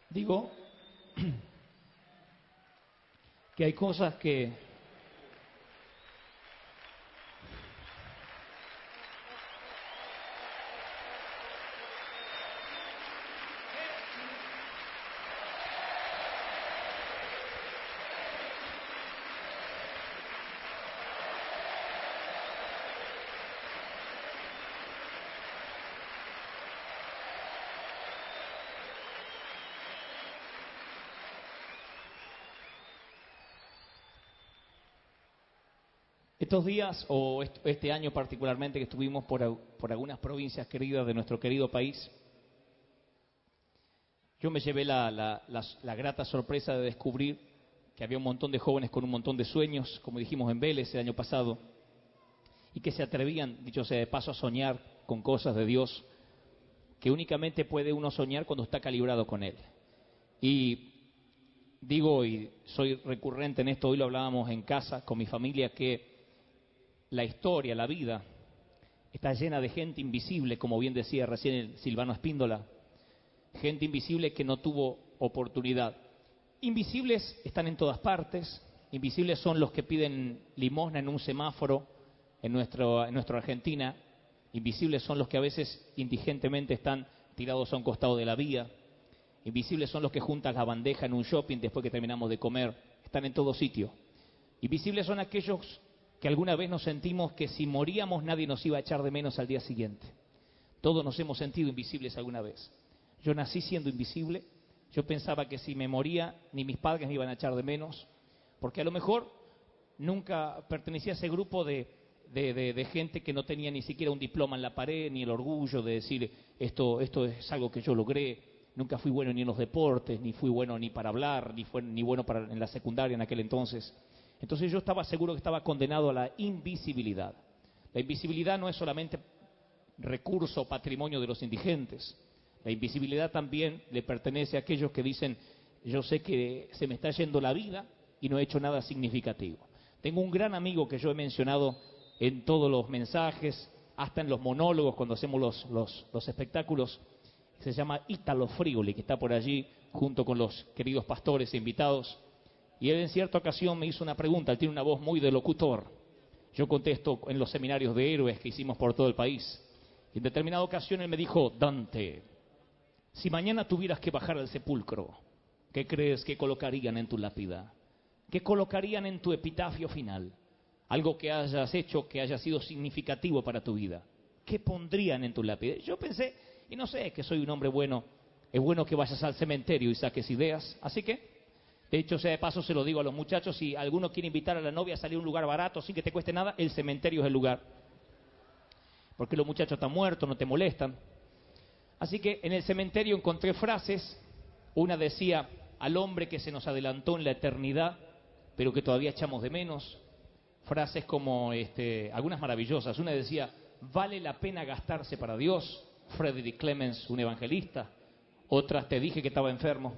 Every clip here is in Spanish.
Digo que hay cosas que estos días, o este año particularmente, que estuvimos por algunas provincias queridas de nuestro querido país, yo me llevé la grata sorpresa de descubrir que había un montón de jóvenes con un montón de sueños, como dijimos en Vélez el año pasado, y que se atrevían, dicho sea de paso, a soñar con cosas de Dios que únicamente puede uno soñar cuando está calibrado con Él. Y digo, y soy recurrente en esto, hoy lo hablábamos en casa con mi familia, que la historia, la vida, está llena de gente invisible, como bien decía recién el Silvano Espíndola, gente invisible que no tuvo oportunidad. Invisibles están en todas partes, invisibles son los que piden limosna en un semáforo en nuestra Argentina, invisibles son los que a veces indigentemente están tirados a un costado de la vía, invisibles son los que juntan la bandeja en un shopping después que terminamos de comer, están en todo sitio. Invisibles son aquellos que alguna vez nos sentimos que si moríamos nadie nos iba a echar de menos al día siguiente. Todos nos hemos sentido invisibles alguna vez. Yo nací siendo invisible, yo pensaba que si me moría ni mis padres me iban a echar de menos, porque a lo mejor nunca pertenecía a ese grupo de gente que no tenía ni siquiera un diploma en la pared, ni el orgullo de decir esto es algo que yo logré. Nunca fui bueno ni en los deportes, ni fui bueno ni para hablar, ni bueno en la secundaria en aquel entonces. Entonces yo estaba seguro que estaba condenado a la invisibilidad. La invisibilidad no es solamente recurso o patrimonio de los indigentes. La invisibilidad también le pertenece a aquellos que dicen, yo sé que se me está yendo la vida y no he hecho nada significativo. Tengo un gran amigo que yo he mencionado en todos los mensajes, hasta en los monólogos cuando hacemos los espectáculos, se llama Ítalo Friuli, que está por allí junto con los queridos pastores e invitados. Y él en cierta ocasión me hizo una pregunta, él tiene una voz muy de locutor. Yo contesto en los seminarios de héroes que hicimos por todo el país. Y en determinada ocasión él me dijo, Dante, si mañana tuvieras que bajar al sepulcro, ¿qué crees que colocarían en tu lápida? ¿Qué colocarían en tu epitafio final? Algo que hayas hecho, que haya sido significativo para tu vida. ¿Qué pondrían en tu lápida? Yo pensé, y no sé, que soy un hombre bueno, es bueno que vayas al cementerio y saques ideas, así que de hecho, sea de paso, se lo digo a los muchachos, si alguno quiere invitar a la novia a salir a un lugar barato sin que te cueste nada, el cementerio es el lugar. Porque los muchachos están muertos, no te molestan. Así que en el cementerio encontré frases. Una decía, al hombre que se nos adelantó en la eternidad, pero que todavía echamos de menos. Frases como, algunas maravillosas. Una decía, vale la pena gastarse para Dios. Frederick Clemens, un evangelista. Otras, te dije que estaba enfermo.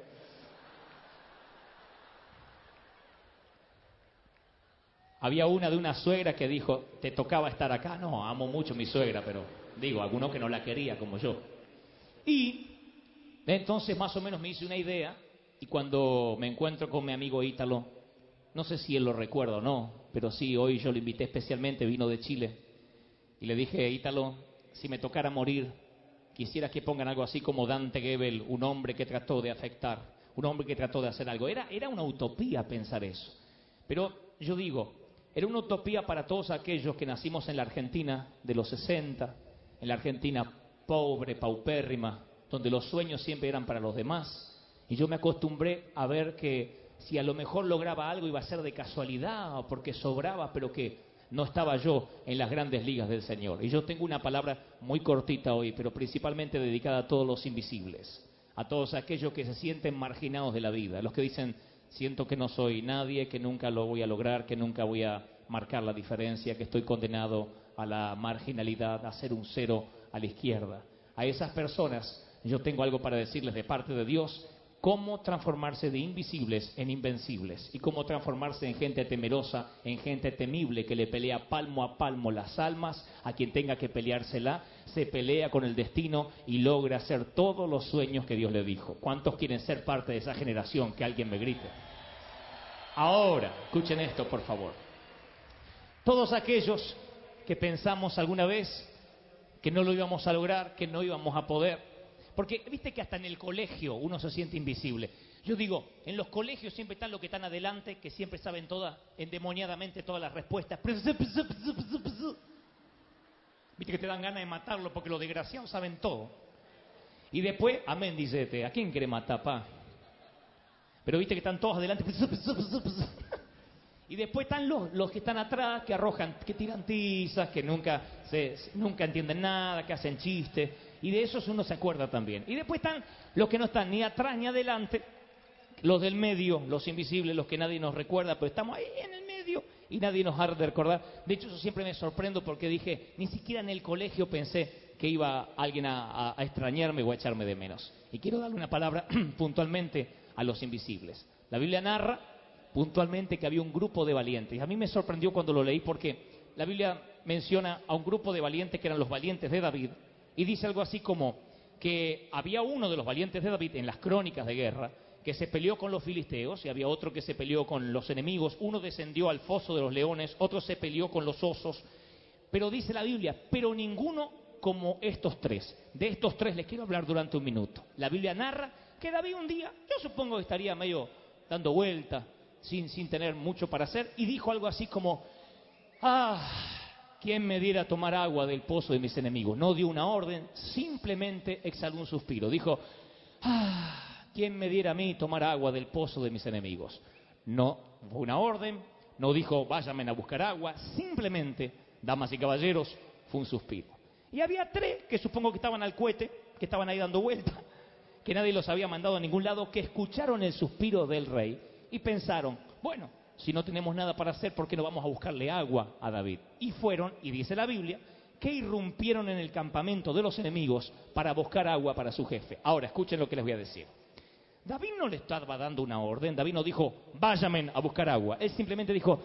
Había una de una suegra que dijo, ¿te tocaba estar acá? No, amo mucho a mi suegra, pero digo, alguno que no la quería como yo. Y entonces más o menos me hice una idea, y cuando me encuentro con mi amigo Ítalo, no sé si él lo recuerda o no, pero sí, hoy yo lo invité especialmente, vino de Chile, y le dije, Ítalo, si me tocara morir, quisiera que pongan algo así como Dante Gebel, un hombre que trató de afectar, un hombre que trató de hacer algo. Era una utopía pensar eso. Pero yo digo, era una utopía para todos aquellos que nacimos en la Argentina de los 60, en la Argentina pobre, paupérrima, donde los sueños siempre eran para los demás. Y yo me acostumbré a ver que si a lo mejor lograba algo iba a ser de casualidad o porque sobraba, pero que no estaba yo en las grandes ligas del Señor. Y yo tengo una palabra muy cortita hoy, pero principalmente dedicada a todos los invisibles, a todos aquellos que se sienten marginados de la vida, los que dicen, siento que no soy nadie, que nunca lo voy a lograr, que nunca voy a marcar la diferencia, que estoy condenado a la marginalidad, a ser un cero a la izquierda. A esas personas yo tengo algo para decirles de parte de Dios, cómo transformarse de invisibles en invencibles y cómo transformarse en gente temerosa, en gente temible que le pelea palmo a palmo las almas a quien tenga que peleársela, se pelea con el destino y logra hacer todos los sueños que Dios le dijo. ¿Cuántos quieren ser parte de esa generación? Que alguien me grite. Ahora, escuchen esto, por favor. Todos aquellos que pensamos alguna vez que no lo íbamos a lograr, que no íbamos a poder, porque viste que hasta en el colegio uno se siente invisible. Yo digo, en los colegios siempre están los que están adelante, que siempre saben todas, endemoniadamente todas las respuestas. Viste que te dan ganas de matarlo porque los desgraciados saben todo. Y después, amén, dice este, ¿a quién quiere matar, pa? Pero viste que están todos adelante. Y después están los que están atrás, que arrojan, que tiran tizas, que nunca entienden nada, que hacen chistes. Y de esos uno se acuerda también. Y después están los que no están ni atrás ni adelante, los del medio, los invisibles, los que nadie nos recuerda, pero estamos ahí en el medio y nadie nos ha de recordar. De hecho, yo siempre me sorprendo porque dije, ni siquiera en el colegio pensé que iba alguien a extrañarme o a echarme de menos. Y quiero darle una palabra puntualmente a los invisibles. La Biblia narra puntualmente que había un grupo de valientes. A mí me sorprendió cuando lo leí porque la Biblia menciona a un grupo de valientes que eran los valientes de David y dice algo así como que había uno de los valientes de David en las crónicas de guerra que se peleó con los filisteos y había otro que se peleó con los enemigos. Uno descendió al foso de los leones, otro se peleó con los osos. Pero dice la Biblia, pero ninguno como estos tres. De estos tres les quiero hablar durante un minuto. La Biblia narra que David un día, yo supongo que estaría medio dando vueltas, sin tener mucho para hacer, y dijo algo así como, ¿quién me diera a tomar agua del pozo de mis enemigos? No dio una orden, simplemente exhaló un suspiro. Dijo, ¿quién me diera a mí tomar agua del pozo de mis enemigos? No fue una orden, no dijo, váyanme a buscar agua, simplemente, damas y caballeros, fue un suspiro. Y había tres que supongo que estaban al cohete, que estaban ahí dando vueltas, que nadie los había mandado a ningún lado, que escucharon el suspiro del rey y pensaron, bueno, si no tenemos nada para hacer, ¿por qué no vamos a buscarle agua a David? Y fueron, y dice la Biblia, que irrumpieron en el campamento de los enemigos para buscar agua para su jefe. Ahora, escuchen lo que les voy a decir. David no le estaba dando una orden, David no dijo, váyanme a buscar agua. Él simplemente dijo,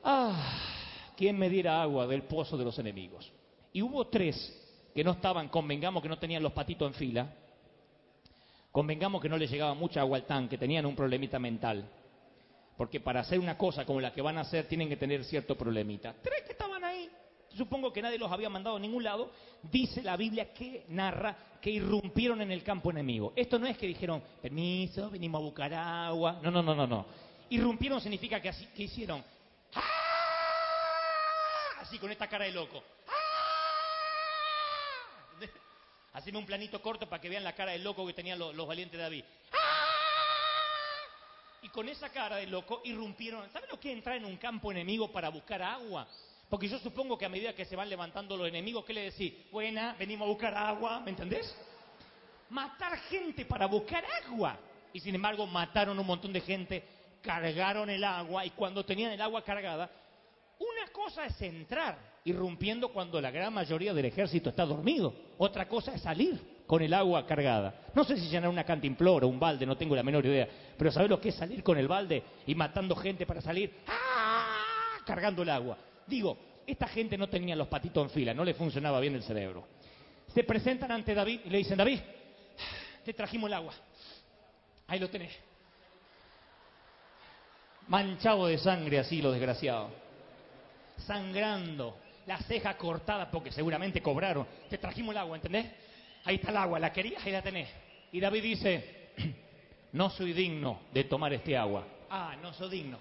¿quién me diera agua del pozo de los enemigos? Y hubo tres que no estaban, convengamos que no tenían los patitos en fila, convengamos que no les llegaba mucha agua al tanque, tenían un problemita mental. Porque para hacer una cosa como la que van a hacer tienen que tener cierto problemita. Tres que estaban ahí, supongo que nadie los había mandado a ningún lado, dice la Biblia que narra que irrumpieron en el campo enemigo. Esto no es que dijeron, permiso, venimos a buscar agua. No. Irrumpieron significa que hicieron, así con esta cara de loco. Haceme un planito corto para que vean la cara de loco que tenían los valientes de David. Y con esa cara de loco irrumpieron. ¿Saben lo que es entrar en un campo enemigo para buscar agua? Porque yo supongo que a medida que se van levantando los enemigos, ¿qué le decís? Buena, venimos a buscar agua, ¿me entendés? Matar gente para buscar agua. Y sin embargo mataron un montón de gente, cargaron el agua y cuando tenían el agua cargada, una cosa es entrar irrumpiendo cuando la gran mayoría del ejército está dormido. Otra cosa es salir con el agua cargada. No sé si llenar una cantimplora o un balde, no tengo la menor idea. Pero ¿sabés lo que es salir con el balde y matando gente para salir? Cargando el agua. Digo, esta gente no tenía los patitos en fila, no le funcionaba bien el cerebro. Se presentan ante David y le dicen, David, te trajimos el agua. Ahí lo tenés. Manchado de sangre así, los desgraciados. Sangrando, la ceja cortada porque seguramente cobraron. Te trajimos el agua, ¿entendés? Ahí está el agua, la querías y la tenés. Y David dice, no soy digno de tomar este agua. No soy digno.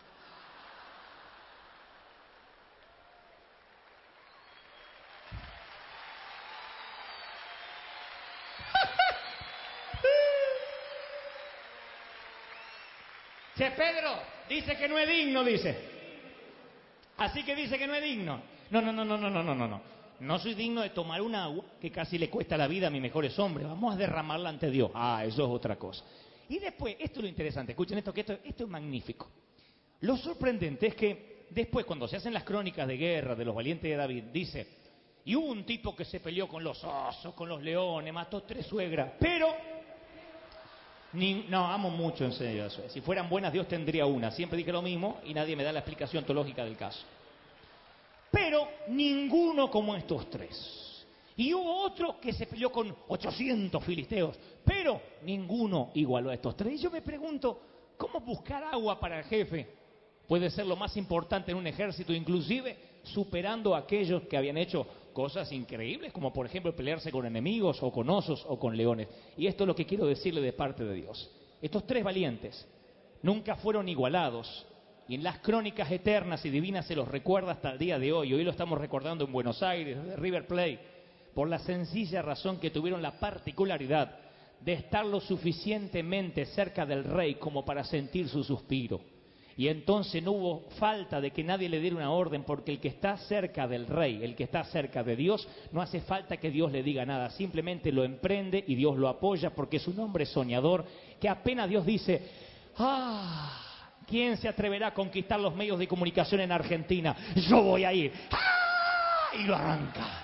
Che, Pedro, dice que no es digno, dice. Así que dice que no es digno. No. No soy digno de tomar un agua que casi le cuesta la vida a mis mejores hombres. Vamos a derramarla ante Dios. Eso es otra cosa. Y después, esto es lo interesante. Escuchen esto, que esto es magnífico. Lo sorprendente es que después, cuando se hacen las crónicas de guerra de los valientes de David, dice, y hubo un tipo que se peleó con los osos, con los leones, mató 3 suegras, pero No, amo mucho en serio eso. Si fueran buenas, Dios tendría una. Siempre dije lo mismo y nadie me da la explicación teológica del caso. Pero ninguno como estos tres. Y hubo otro que se peleó con 800 filisteos, pero ninguno igualó a estos tres. Y yo me pregunto, ¿cómo buscar agua para el jefe puede ser lo más importante en un ejército, inclusive superando a aquellos que habían hecho cosas increíbles, como por ejemplo pelearse con enemigos o con osos o con leones? Y esto es lo que quiero decirle de parte de Dios. Estos tres valientes nunca fueron igualados, y en las crónicas eternas y divinas se los recuerda hasta el día de hoy. Hoy lo estamos recordando en Buenos Aires, desde River Plate, por la sencilla razón que tuvieron la particularidad de estar lo suficientemente cerca del rey como para sentir su suspiro. Y entonces no hubo falta de que nadie le diera una orden, porque el que está cerca del rey, el que está cerca de Dios, no hace falta que Dios le diga nada, simplemente lo emprende y Dios lo apoya, porque es un hombre soñador que apenas Dios dice, ¿quién se atreverá a conquistar los medios de comunicación en Argentina? Yo voy a ir. Y lo arranca.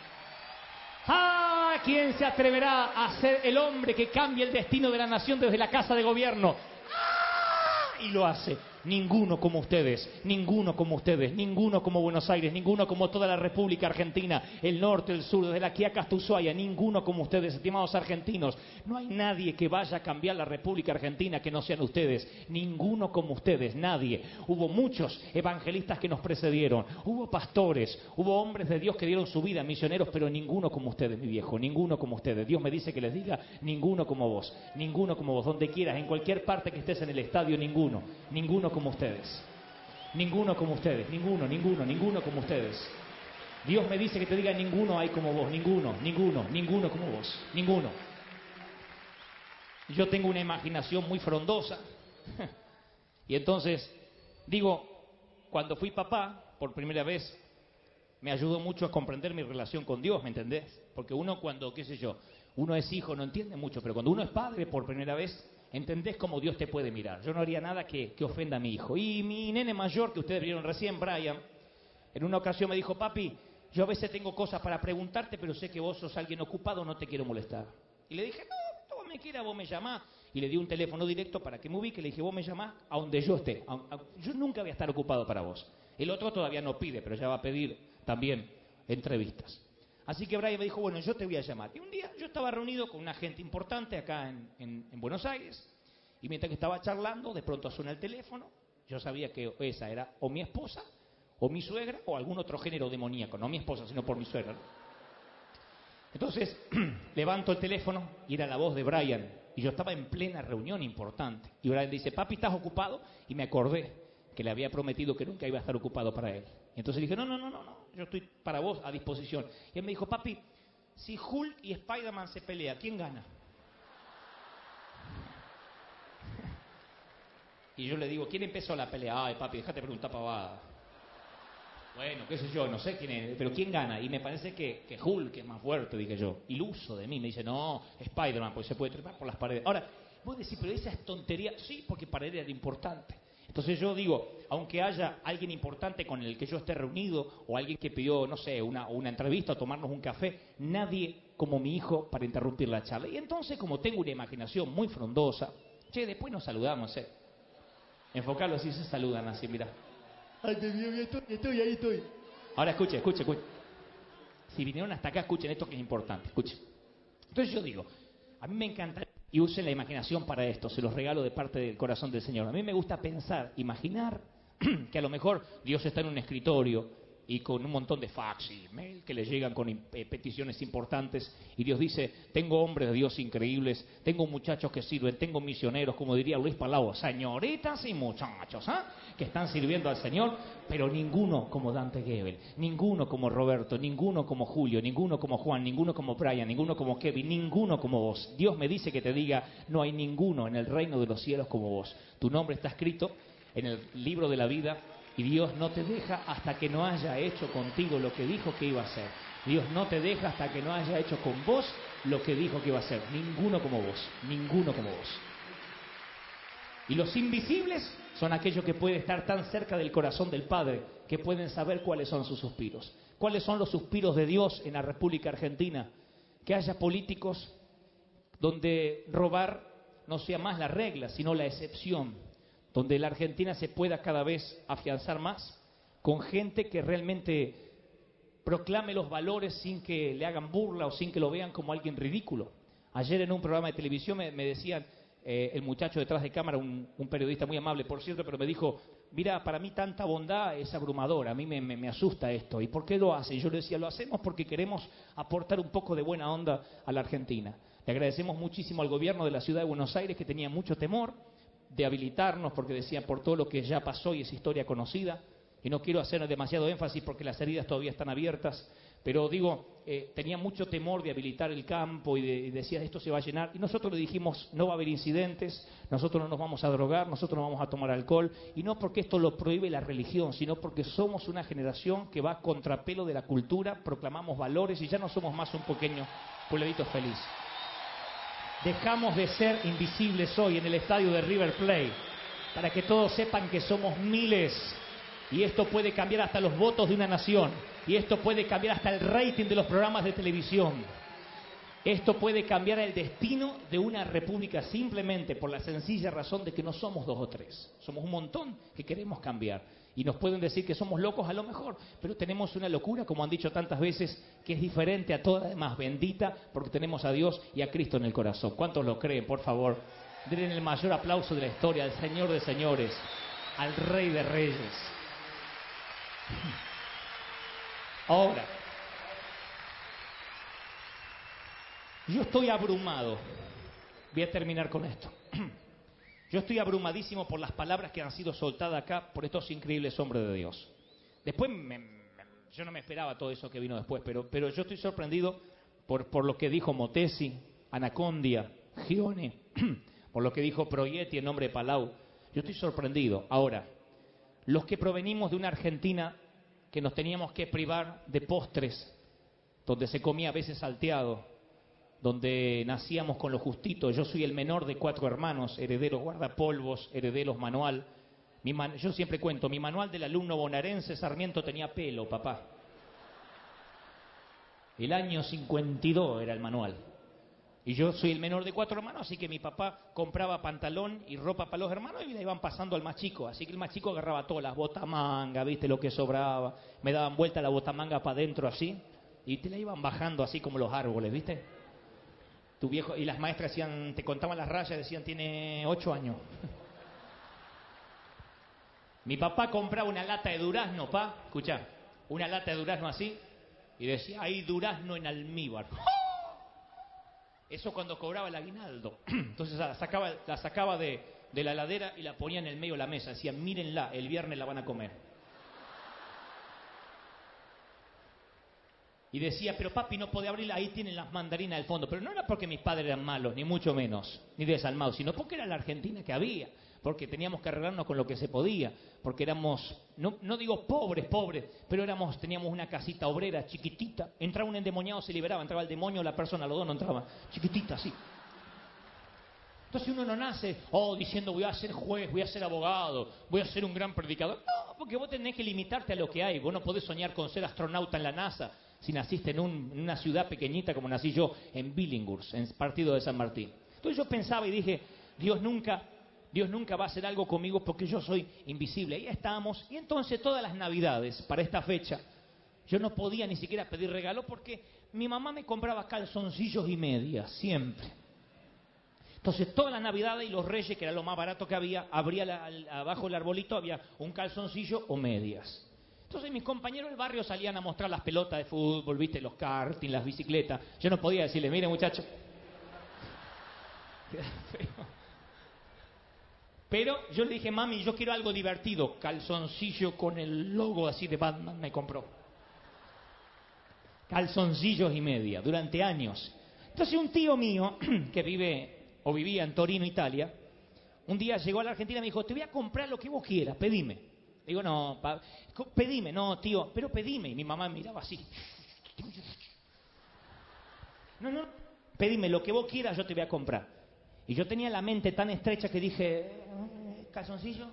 ¿Quién se atreverá a ser el hombre que cambie el destino de la nación desde la casa de gobierno? Y lo hace. Ninguno como ustedes, ninguno como ustedes, ninguno como Buenos Aires, ninguno como toda la República Argentina, el norte, el sur, desde la Quiaca hasta Ushuaia, ninguno como ustedes, estimados argentinos. No hay nadie que vaya a cambiar la República Argentina que no sean ustedes, ninguno como ustedes, nadie. Hubo muchos evangelistas que nos precedieron, hubo pastores, hubo hombres de Dios que dieron su vida, misioneros, pero ninguno como ustedes, mi viejo, ninguno como ustedes. Dios me dice que les diga, ninguno como vos, donde quieras, en cualquier parte que estés en el estadio, ninguno como ustedes. Ninguno como ustedes, ninguno como ustedes. Dios me dice que te diga, ninguno hay como vos, ninguno como vos, ninguno. Yo tengo una imaginación muy frondosa. Y entonces, digo, cuando fui papá, por primera vez, me ayudó mucho a comprender mi relación con Dios, ¿me entendés? Porque uno cuando, uno es hijo, no entiende mucho, pero cuando uno es padre por primera vez, entendés cómo Dios te puede mirar. Yo no haría nada que ofenda a mi hijo. Y mi nene mayor, que ustedes vieron recién, Brian, en una ocasión me dijo, papi, yo a veces tengo cosas para preguntarte, pero sé que vos sos alguien ocupado, no te quiero molestar. Y le dije, no, vos me quieras, vos me llamás. Y le di un teléfono directo para que me ubique, le dije, vos me llamás a donde yo esté. Yo nunca voy a estar ocupado para vos. El otro todavía no pide, pero ya va a pedir también entrevistas. Así que Brian me dijo, bueno, yo te voy a llamar. Y un día yo estaba reunido con una gente importante acá en Buenos Aires, y mientras que estaba charlando, de pronto suena el teléfono. Yo sabía que esa era o mi esposa, o mi suegra, o algún otro género demoníaco. No mi esposa, sino por mi suegra, ¿no? Entonces, levanto el teléfono y era la voz de Brian. Y yo estaba en plena reunión importante. Y Brian dice, papi, ¿estás ocupado? Y me acordé que le había prometido que nunca iba a estar ocupado para él. Y entonces dije, no, yo estoy para vos a disposición. Y él me dijo, papi, si Hulk y Spider-Man se pelean, ¿quién gana? Y yo le digo, ¿quién empezó la pelea? Ay, papi, déjate preguntar pavada. Bueno, qué sé yo, no sé quién es, pero ¿quién gana? Y me parece que Hulk es más fuerte, dije yo. Iluso de mí, me dice, no, Spider-Man, porque se puede trepar por las paredes. Ahora, vos decís, pero esa es tontería. Sí, porque para él era importante. Entonces yo digo, aunque haya alguien importante con el que yo esté reunido, o alguien que pidió, no sé, una entrevista o tomarnos un café, nadie como mi hijo para interrumpir la charla. Y entonces, como tengo una imaginación muy frondosa, después nos saludamos, Enfocarlo así, se saludan así, mira. Ay, estoy, ahí estoy. Ahora escuche. Si vinieron hasta acá, escuchen esto que es importante, escuchen. Entonces yo digo, a mí me encanta, y usen la imaginación para esto, se los regalo de parte del corazón del Señor. A mí me gusta pensar, imaginar que a lo mejor Dios está en un escritorio y con un montón de fax y mail que le llegan con peticiones importantes, y Dios dice, tengo hombres de Dios increíbles, tengo muchachos que sirven, tengo misioneros, como diría Luis Palau, señoritas y muchachos, que están sirviendo al Señor, pero ninguno como Dante Gebel, ninguno como Roberto, ninguno como Julio, ninguno como Juan, ninguno como Brian, ninguno como Kevin, ninguno como vos. Dios me dice que te diga, no hay ninguno en el reino de los cielos como vos. Tu nombre está escrito en el libro de la vida, y Dios no te deja hasta que no haya hecho contigo lo que dijo que iba a hacer. Dios no te deja hasta que no haya hecho con vos lo que dijo que iba a hacer. Ninguno como vos, ninguno como vos. Y los invisibles son aquellos que pueden estar tan cerca del corazón del Padre, que pueden saber cuáles son sus suspiros. ¿Cuáles son los suspiros de Dios en la República Argentina? Que haya políticos donde robar no sea más la regla, sino la excepción, donde la Argentina se pueda cada vez afianzar más con gente que realmente proclame los valores sin que le hagan burla o sin que lo vean como alguien ridículo. Ayer en un programa de televisión me decían, el muchacho detrás de cámara, un periodista muy amable, por cierto, pero me dijo, mira, para mí tanta bondad es abrumadora, a mí me asusta esto. ¿Y por qué lo hace? Y yo le decía, lo hacemos porque queremos aportar un poco de buena onda a la Argentina. Le agradecemos muchísimo al gobierno de la ciudad de Buenos Aires, que tenía mucho temor de habilitarnos, porque decían por todo lo que ya pasó y es historia conocida. Y no quiero hacer demasiado énfasis porque las heridas todavía están abiertas, pero digo, tenía mucho temor de habilitar el campo y decía, esto se va a llenar. Y nosotros le dijimos, no va a haber incidentes, nosotros no nos vamos a drogar, nosotros no vamos a tomar alcohol, y no porque esto lo prohíbe la religión, sino porque somos una generación que va a contrapelo de la cultura, proclamamos valores y ya no somos más un pequeño pueblito feliz. Dejamos de ser invisibles hoy en el estadio de River Plate, para que todos sepan que somos miles. Y esto puede cambiar hasta los votos de una nación. Y esto puede cambiar hasta el rating de los programas de televisión. Esto puede cambiar el destino de una república simplemente por la sencilla razón de que no somos 2 o 3. Somos un montón que queremos cambiar. Y nos pueden decir que somos locos a lo mejor, pero tenemos una locura, como han dicho tantas veces, que es diferente a toda la demás, bendita, porque tenemos a Dios y a Cristo en el corazón. ¿Cuántos lo creen? Por favor, denle el mayor aplauso de la historia al Señor de señores, al Rey de reyes. Ahora, yo estoy abrumado. Voy a terminar con esto. Yo estoy abrumadísimo por las palabras que han sido soltadas acá por estos increíbles hombres de Dios. Después, yo no me esperaba todo eso que vino después, pero yo estoy sorprendido por lo que dijo Motesi, Anacondia, Gione, por lo que dijo Proietti en nombre de Palau. Yo estoy sorprendido. Ahora, los que provenimos de una Argentina que nos teníamos que privar de postres, donde se comía a veces salteado, donde nacíamos con lo justito. Yo soy el menor de 4 hermanos, herederos guardapolvos, herederos manual. Yo siempre cuento, mi manual del alumno bonaerense Sarmiento tenía pelo, papá. El año 52 era el manual. Y yo soy el menor de 4 hermanos, así que mi papá compraba pantalón y ropa para los hermanos y la iban pasando al más chico. Así que el más chico agarraba todas las botamangas, viste, lo que sobraba. Me daban vuelta la botamanga para adentro así y te la iban bajando así como los árboles, viste. Tu viejo, y las maestras decían, te contaban las rayas, decían, tiene 8 años. Mi papá compraba una lata de durazno, escuchá, una lata de durazno así, y decía, hay durazno en almíbar. Eso cuando cobraba el aguinaldo. Entonces la sacaba de la heladera y la ponía en el medio de la mesa. Decía, mírenla, el viernes la van a comer. Y decía, pero papi, no puede abrirla, ahí tienen las mandarinas del fondo. Pero no era porque mis padres eran malos, ni mucho menos, ni desalmados, sino porque era la Argentina que había. Porque teníamos que arreglarnos con lo que se podía. Porque éramos, no digo pobres, pero teníamos una casita obrera chiquitita. Entraba un endemoniado, se liberaba, entraba el demonio, la persona, los dos no entraban. Chiquitita, así. Entonces uno no nace, diciendo voy a ser juez, voy a ser abogado, voy a ser un gran predicador. No, porque vos tenés que limitarte a lo que hay. Vos no podés soñar con ser astronauta en la NASA si naciste en una ciudad pequeñita como nací yo, en Billinghurst, en partido de San Martín. Entonces yo pensaba y dije, Dios nunca va a hacer algo conmigo porque yo soy invisible. Ahí estábamos, y entonces todas las navidades, para esta fecha, yo no podía ni siquiera pedir regalo porque mi mamá me compraba calzoncillos y medias, siempre. Entonces todas las navidades y los reyes, que era lo más barato que había, abajo del arbolito había un calzoncillo o medias. Entonces mis compañeros del barrio salían a mostrar las pelotas de fútbol, viste, los karting, las bicicletas. Yo no podía decirles, mire muchacho. Pero yo le dije, mami, yo quiero algo divertido. Calzoncillo con el logo así de Batman me compró. Calzoncillos y media, durante años. Entonces un tío mío, que vivía en Torino, Italia, un día llegó a la Argentina y me dijo, te voy a comprar lo que vos quieras, pedime. Digo, no, pedime, no, tío, pero pedime. Y mi mamá me miraba así. No, pedime lo que vos quieras, yo te voy a comprar. Y yo tenía la mente tan estrecha que dije, ¿calzoncillo?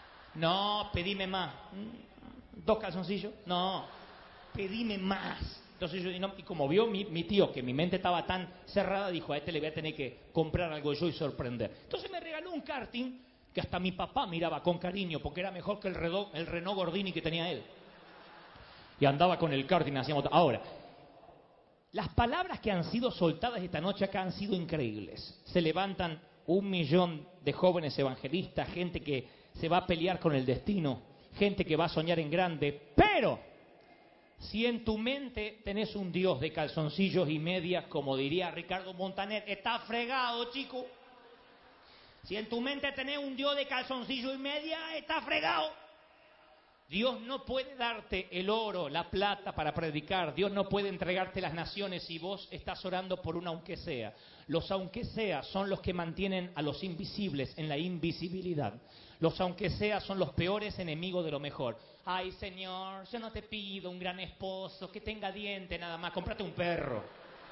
No, pedime más. ¿2 calzoncillos? No, pedime más. Entonces yo, y como vio mi tío que mi mente estaba tan cerrada, dijo, a este le voy a tener que comprar algo yo y sorprender. Entonces me regaló un karting que hasta mi papá miraba con cariño, porque era mejor que el Renault Gordini que tenía él. Y andaba con el karting, hacíamos... Ahora, las palabras que han sido soltadas esta noche acá han sido increíbles. Se levantan 1 millón de jóvenes evangelistas, gente que se va a pelear con el destino, gente que va a soñar en grande, pero... si en tu mente tenés un Dios de calzoncillos y medias, como diría Ricardo Montaner, está fregado, chico. Si en tu mente tenés un Dios de calzoncillos y medias, está fregado. Dios no puede darte el oro, la plata para predicar. Dios no puede entregarte las naciones si vos estás orando por un aunque sea. Los aunque sea son los que mantienen a los invisibles en la invisibilidad. Los aunque sea son los peores enemigos de lo mejor. Ay, Señor, yo no te pido un gran esposo, que tenga diente nada más, cómprate un perro.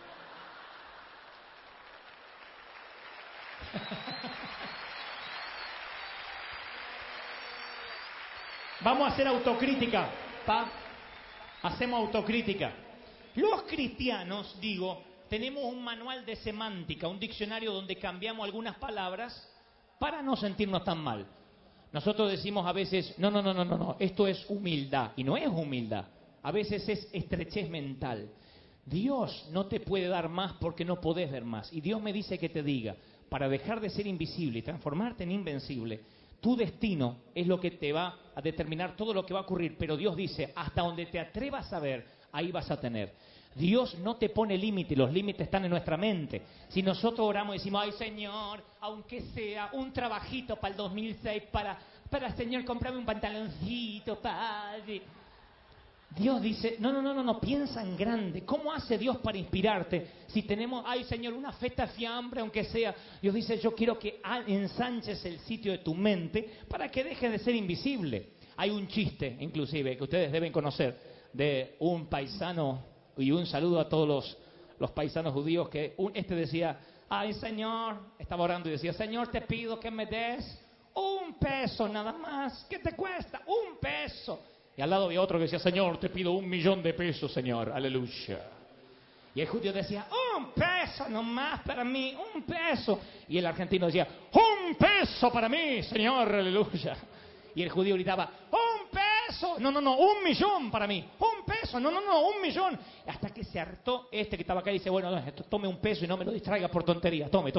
Vamos a hacer autocrítica, ¿pa? Hacemos autocrítica. Los cristianos, digo, tenemos un manual de semántica, un diccionario donde cambiamos algunas palabras para no sentirnos tan mal. Nosotros decimos a veces, no, esto es humildad, y no es humildad, a veces es estrechez mental. Dios no te puede dar más porque no podés ver más, y Dios me dice que te diga, para dejar de ser invisible y transformarte en invencible, tu destino es lo que te va a determinar todo lo que va a ocurrir, pero Dios dice, hasta donde te atrevas a ver, ahí vas a tener. Dios no te pone límite, los límites están en nuestra mente. Si nosotros oramos y decimos, ay Señor, aunque sea un trabajito para el 2006, para Señor, comprarme un pantaloncito, Padre. Dios dice, no, piensa en grande. ¿Cómo hace Dios para inspirarte? Si tenemos, ay Señor, una feta fiambre, aunque sea. Dios dice, yo quiero que ensanches el sitio de tu mente para que deje de ser invisible. Hay un chiste, inclusive, que ustedes deben conocer, de un paisano, y un saludo a todos los paisanos judíos, que este decía, ay Señor, estaba orando y decía, Señor, te pido que me des $1 nada más. ¿Qué te cuesta? $1. Y al lado había otro que decía, Señor, te pido $1.000.000, Señor, aleluya. Y el judío decía, $1 nomás para mí, $1. Y el argentino decía, $1 para mí, Señor, aleluya. Y el judío gritaba, $1. No, $1 millón para mí. $1. No, $1 millón. Hasta que se hartó este que estaba acá y dice, bueno, tome $1 y no me lo distraiga por tonterías. Tome.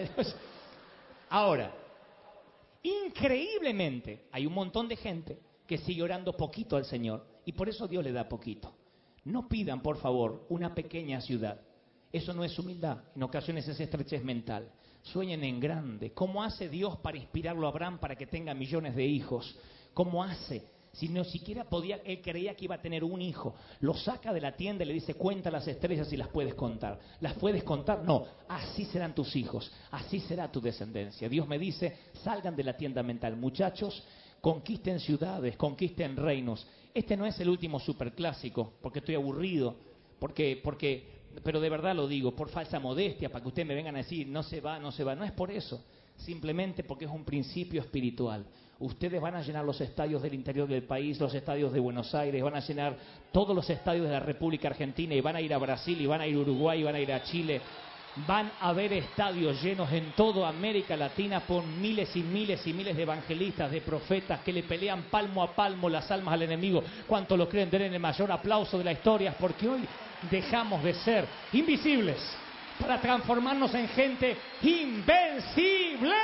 Ahora, increíblemente, hay un montón de gente que sigue orando poquito al Señor y por eso Dios le da poquito. No pidan, por favor, una pequeña ciudad. Eso no es humildad, en ocasiones es estrechez mental. Sueñen en grande. ¿Cómo hace Dios para inspirarlo a Abraham para que tenga millones de hijos? ¿Cómo hace? Si no siquiera podía, él creía que iba a tener un hijo. Lo saca de la tienda y le dice, cuenta las estrellas si las puedes contar. ¿Las puedes contar? No. Así serán tus hijos. Así será tu descendencia. Dios me dice, salgan de la tienda mental. Muchachos, conquisten ciudades, conquisten reinos. Este no es el último superclásico, porque estoy aburrido, pero de verdad lo digo, por falsa modestia, para que ustedes me vengan a decir, no se va. No es por eso, simplemente porque es un principio espiritual. Ustedes van a llenar los estadios del interior del país, los estadios de Buenos Aires, van a llenar todos los estadios de la República Argentina, y van a ir a Brasil, y van a ir a Uruguay, y van a ir a Chile. Van a haber estadios llenos en toda América Latina por miles y miles y miles de evangelistas, de profetas que le pelean palmo a palmo las almas al enemigo. ¿Cuántos lo creen? Den el mayor aplauso de la historia, porque hoy dejamos de ser invisibles para transformarnos en gente invencible.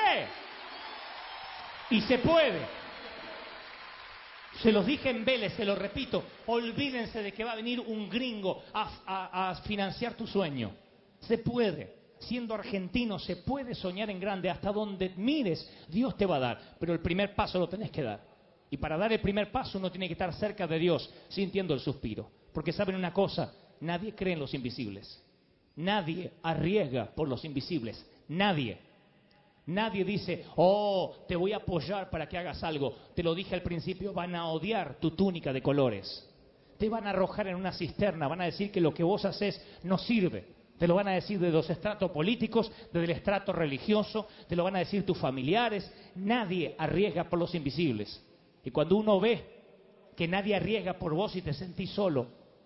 Y se puede. Se los dije en Vélez, se los repito, olvídense de que va a venir un gringo a financiar tu sueño. Se puede, siendo argentino, se puede soñar en grande. Hasta donde mires, Dios te va a dar. Pero el primer paso lo tenés que dar. Y para dar el primer paso uno tiene que estar cerca de Dios, sintiendo el suspiro. Porque saben una cosa, nadie cree en los invisibles. Nadie arriesga por los invisibles. Nadie dice, te voy a apoyar para que hagas algo. Te lo dije al principio, van a odiar tu túnica de colores. Te van a arrojar en una cisterna, van a decir que lo que vos haces no sirve. Te lo van a decir de los estratos políticos, desde el estrato religioso, te lo van a decir tus familiares. Nadie arriesga por los invisibles. Y cuando uno ve que nadie arriesga por vos y te sentís solo,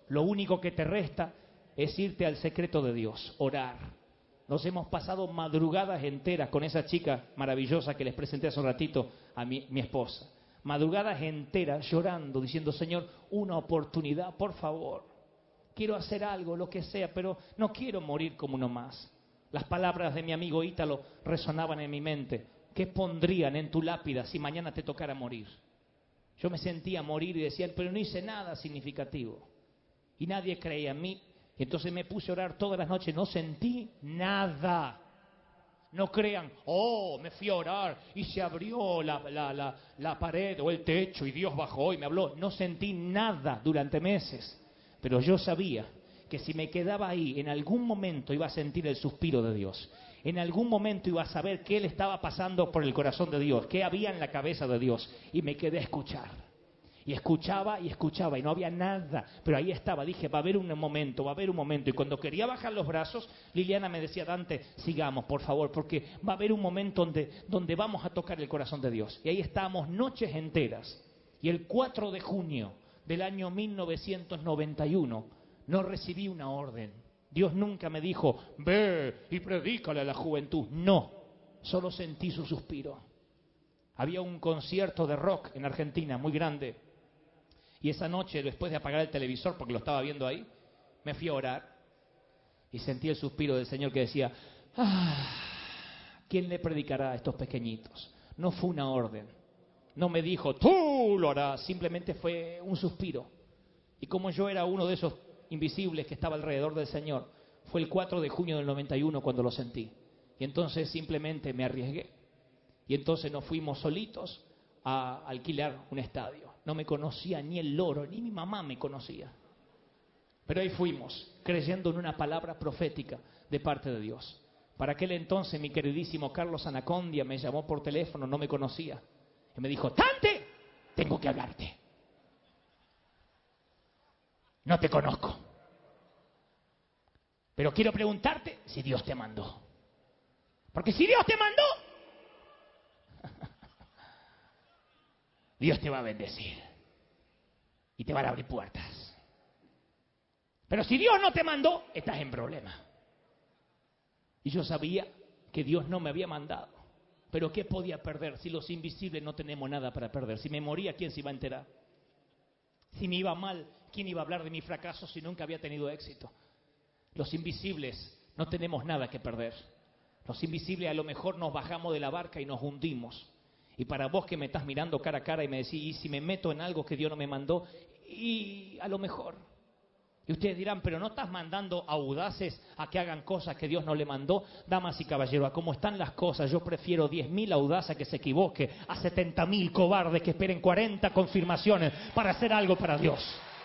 Lo único que te resta es irte al secreto de Dios, orar. Nos hemos pasado madrugadas enteras con esa chica maravillosa que les presenté hace un ratito, a mi esposa. Madrugadas enteras llorando, diciendo, Señor, una oportunidad, por favor. Quiero hacer algo, lo que sea, pero no quiero morir como uno más. Las palabras de mi amigo Ítalo resonaban en mi mente. ¿Qué pondrían en tu lápida si mañana te tocara morir? Yo me sentía morir y decía, pero no hice nada significativo. Y nadie creía en mí. Y entonces me puse a orar todas las noches, no sentí nada. No crean, me fui a orar y se abrió la pared o el techo y Dios bajó y me habló. No sentí nada durante meses, pero yo sabía que si me quedaba ahí, en algún momento iba a sentir el suspiro de Dios. En algún momento iba a saber qué le estaba pasando por el corazón de Dios, qué había en la cabeza de Dios. Y me quedé a escuchar. Y escuchaba y no había nada. Pero ahí estaba, dije, va a haber un momento. Y cuando quería bajar los brazos, Liliana me decía, Dante, sigamos, por favor, porque va a haber un momento donde vamos a tocar el corazón de Dios. Y ahí estábamos noches enteras. Y el 4 de junio del año 1991, no recibí una orden. Dios nunca me dijo, ve y predícale a la juventud. No, solo sentí su suspiro. Había un concierto de rock en Argentina, muy grande. Y esa noche, después de apagar el televisor, porque lo estaba viendo ahí, me fui a orar y sentí el suspiro del Señor que decía, ¿quién le predicará a estos pequeñitos? No fue una orden, no me dijo, tú lo harás, simplemente fue un suspiro. Y como yo era uno de esos invisibles que estaba alrededor del Señor, fue el 4 de junio del 91 cuando lo sentí. Y entonces simplemente me arriesgué. Y entonces nos fuimos solitos a alquilar un estadio. No me conocía ni el loro, ni mi mamá me conocía. Pero ahí fuimos, creyendo en una palabra profética de parte de Dios. Para aquel entonces mi queridísimo Carlos Anacondia me llamó por teléfono, no me conocía. Y me dijo, Dante, tengo que hablarte. No te conozco. Pero quiero preguntarte si Dios te mandó. Porque si Dios te mandó, Dios te va a bendecir y te van a abrir puertas. Pero si Dios no te mandó, estás en problema. Y yo sabía que Dios no me había mandado. Pero ¿qué podía perder? Si los invisibles no tenemos nada para perder. Si me moría, ¿quién se iba a enterar? Si me iba mal, ¿quién iba a hablar de mi fracaso si nunca había tenido éxito? Los invisibles no tenemos nada que perder. Los invisibles a lo mejor nos bajamos de la barca y nos hundimos. Y para vos que me estás mirando cara a cara y me decís, ¿y si me meto en algo que Dios no me mandó? Y a lo mejor. Y ustedes dirán, pero ¿no estás mandando audaces a que hagan cosas que Dios no le mandó? Damas y caballeros, a cómo están las cosas, yo prefiero 10.000 audaces que se equivoque a 70.000 cobardes que esperen 40 confirmaciones para hacer algo para Dios.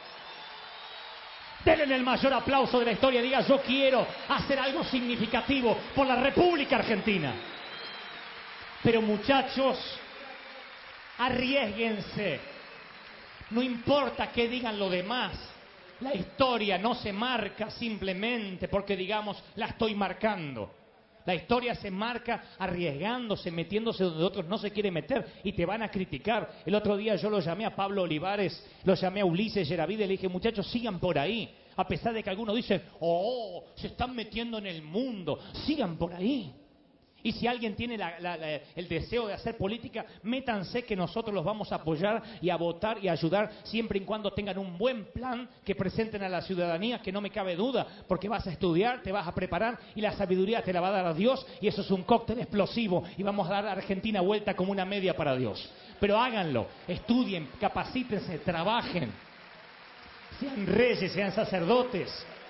Denle el mayor aplauso de la historia y diga, yo quiero hacer algo significativo por la República Argentina. Pero muchachos, arriésguense. No importa qué digan los demás. La historia no se marca simplemente porque digamos, la estoy marcando. La historia se marca arriesgándose, metiéndose donde otros no se quieren meter y te van a criticar. El otro día yo lo llamé a Pablo Olivares, lo llamé a Ulises Yeravide y le dije, muchachos, sigan por ahí. A pesar de que algunos dicen, se están metiendo en el mundo, sigan por ahí. Y si alguien tiene el deseo de hacer política, métanse que nosotros los vamos a apoyar y a votar y a ayudar siempre y cuando tengan un buen plan que presenten a la ciudadanía, que no me cabe duda, porque vas a estudiar, te vas a preparar y la sabiduría te la va a dar a Dios y eso es un cóctel explosivo y vamos a dar a Argentina vuelta como una media para Dios. Pero háganlo, estudien, capacítense, trabajen, sean reyes, sean sacerdotes.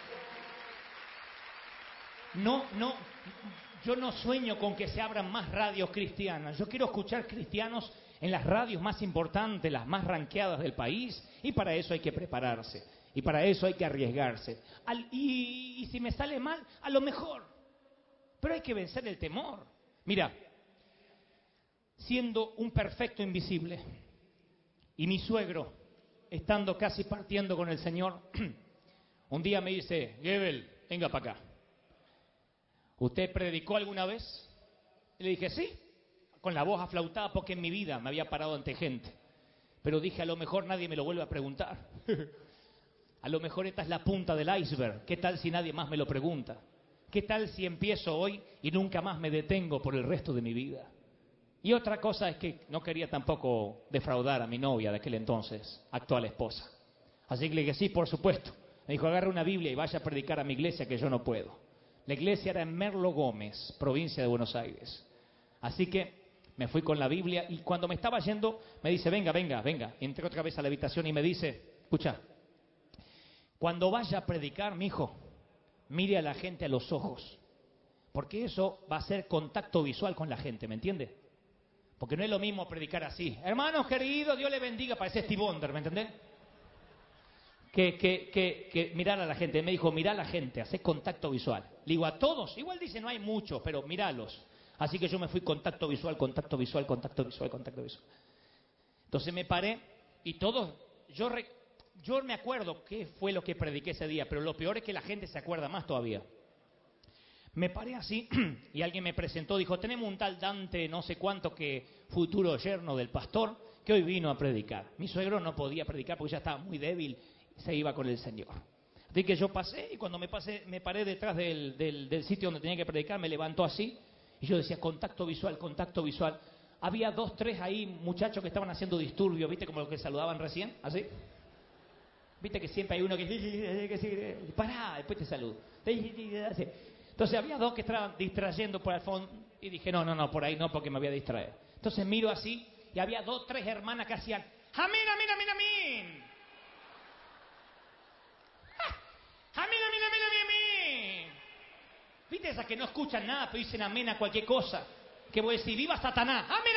Yo no sueño con que se abran más radios cristianas. Yo quiero escuchar cristianos en las radios más importantes, las más ranqueadas del país. Y para eso hay que prepararse. Y para eso hay que arriesgarse. Y si me sale mal, a lo mejor. Pero hay que vencer el temor. Mira, siendo un perfecto invisible, y mi suegro, estando casi partiendo con el Señor, un día me dice, Gebel, venga para acá. ¿Usted predicó alguna vez? Y le dije, sí, con la voz aflautada porque en mi vida me había parado ante gente. Pero dije, a lo mejor nadie me lo vuelve a preguntar. A lo mejor esta es la punta del iceberg. ¿Qué tal si nadie más me lo pregunta? ¿Qué tal si empiezo hoy y nunca más me detengo por el resto de mi vida? Y otra cosa es que no quería tampoco defraudar a mi novia de aquel entonces, actual esposa. Así que le dije, sí, por supuesto. Me dijo, agarra una Biblia y vaya a predicar a mi iglesia que yo no puedo. La iglesia era en Merlo Gómez, provincia de Buenos Aires. Así que me fui con la Biblia y cuando me estaba yendo me dice, venga. Entré otra vez a la habitación y me dice, escucha, cuando vaya a predicar, mijo, mire a la gente a los ojos. Porque eso va a ser contacto visual con la gente, ¿me entiende? Porque no es lo mismo predicar así. Hermanos queridos, Dios le bendiga, parece Steve Wonder, ¿me entendés? Que mirar a la gente. Me dijo, mirá a la gente, hacer contacto visual. Le digo, a todos, igual dice, no hay muchos, pero míralos. Así que yo me fui contacto visual. Entonces me paré y todos, yo me acuerdo qué fue lo que prediqué ese día, pero lo peor es que la gente se acuerda más todavía. Me paré así y alguien me presentó, dijo, tenemos un tal Dante, no sé cuánto, que futuro yerno del pastor, que hoy vino a predicar. Mi suegro no podía predicar porque ya estaba muy débil, se iba con el Señor. Así que yo pasé y cuando me paré detrás del sitio donde tenía que predicar, me levantó así y yo decía, contacto visual. Había 2, 3 ahí muchachos que estaban haciendo disturbios, ¿viste? Como los que saludaban recién, así. Viste que siempre hay uno que pará, después te saludo. Entonces había 2 que estaban distrayendo por el fondo y dije, no, por ahí no, porque me voy a distraer. Entonces miro así y había 2, 3 hermanas que hacían, amén. Amén. ¿Viste esas que no escuchan nada, pero dicen amén a cualquier cosa? Que voy a decir, viva Satanás. Amén.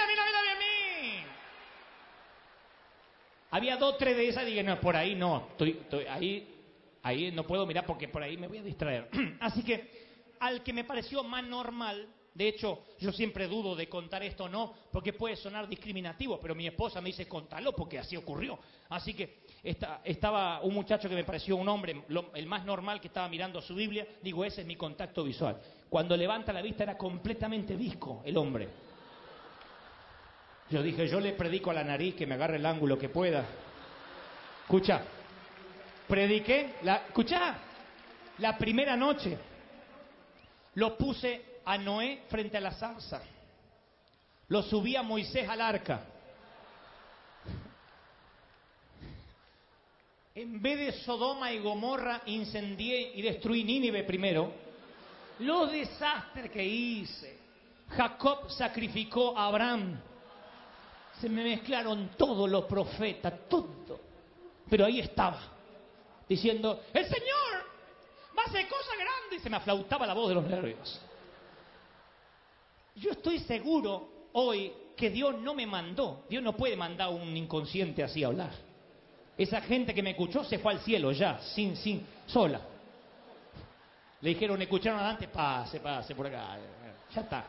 Había 2, 3 de esas y dije, no, por ahí no, estoy ahí no puedo mirar porque por ahí me voy a distraer. Así que al que me pareció más normal, de hecho, yo siempre dudo de contar esto o no, porque puede sonar discriminativo, pero mi esposa me dice, contalo porque así ocurrió. Así que estaba un muchacho que me pareció un hombre, el más normal, que estaba mirando su Biblia. Digo, ese es mi contacto visual. Cuando levanta la vista era completamente visco el hombre. Yo dije, yo le predico a la nariz que me agarre el ángulo que pueda. Escucha, prediqué, la primera noche lo puse a Noé frente a la zarza. Lo subí a Moisés al arca. En vez de Sodoma y Gomorra, incendié y destruí Nínive primero. Los desastres que hice. Jacob sacrificó a Abraham. Se me mezclaron todos los profetas, todo. Pero ahí estaba, diciendo, el Señor va a hacer cosas grandes. Y se me aflautaba la voz de los nervios. Yo estoy seguro hoy que Dios no me mandó. Dios no puede mandar a un inconsciente así a hablar. Esa gente que me escuchó se fue al cielo ya, sola. Le dijeron, escucharon a Dante, pase por acá. Ya está.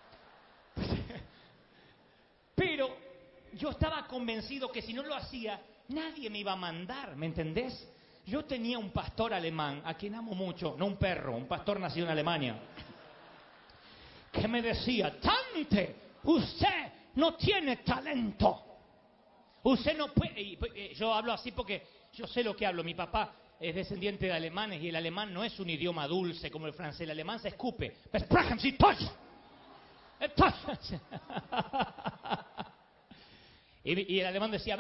Pero yo estaba convencido que si no lo hacía, nadie me iba a mandar, ¿me entendés? Yo tenía un pastor alemán, a quien amo mucho, no un perro, un pastor nacido en Alemania, que me decía, Dante, usted no tiene talento. Usted no puede. Yo hablo así porque yo sé lo que hablo. Mi papá es descendiente de alemanes y el alemán no es un idioma dulce como el francés. El alemán se escupe. Y el alemán decía,